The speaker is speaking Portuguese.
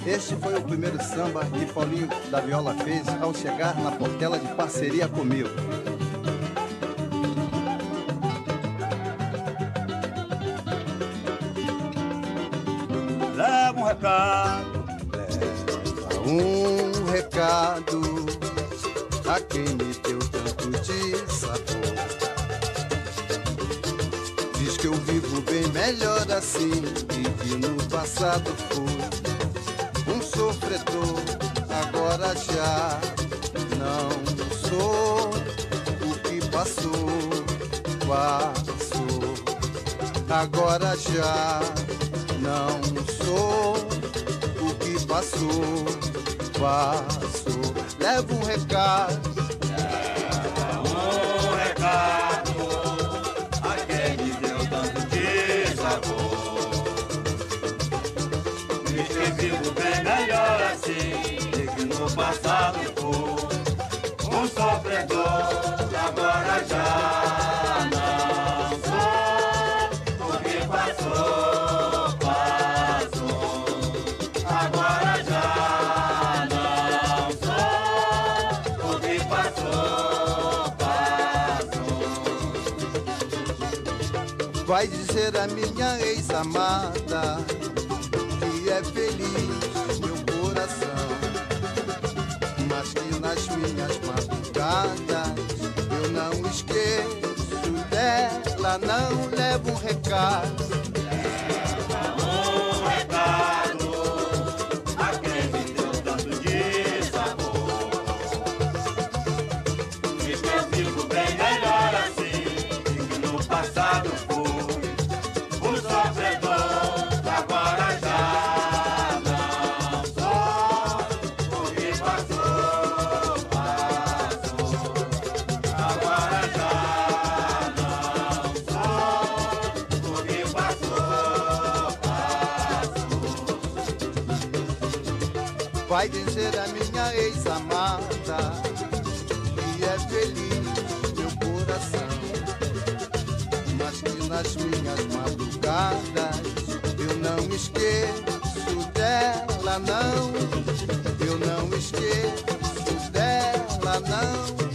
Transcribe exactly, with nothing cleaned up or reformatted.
Este foi o primeiro samba que Paulinho da Viola fez ao chegar na Portela de parceria comigo. Leva um recado, leva um recado a quem me deu tanto de sabor. Diz que eu vivo bem melhor assim e que no passado fui um sofredor. Agora já não sou. O que passou, passou. Agora já não sou. O que passou, passou. Leva um recado, leva um recado a quem me deu tanto de sabor. Diz que vivo bem melhor assim e que no passado fui um sofredor. Agora já não sou. O que passou, passou. Agora já não sou. O que passou, passou. Vai dizer a minha ex-amada que é feliz meu coração, mas que nas minhas madrugadas eu não esqueço dela. Não levo um recado, leva um recado a quem me deu tanto de sabor. Diz que eu vivo bem melhor assim e que no passado fui um sofredor. Agora já não sou. O que passou, passou. Agora já não sou. O que passou, passou. vai dizer a minha ex-amada que é feliz meu coração, mas que nas minhas madrugadas eu não esqueço dela, não. Eu não esqueço dela, não.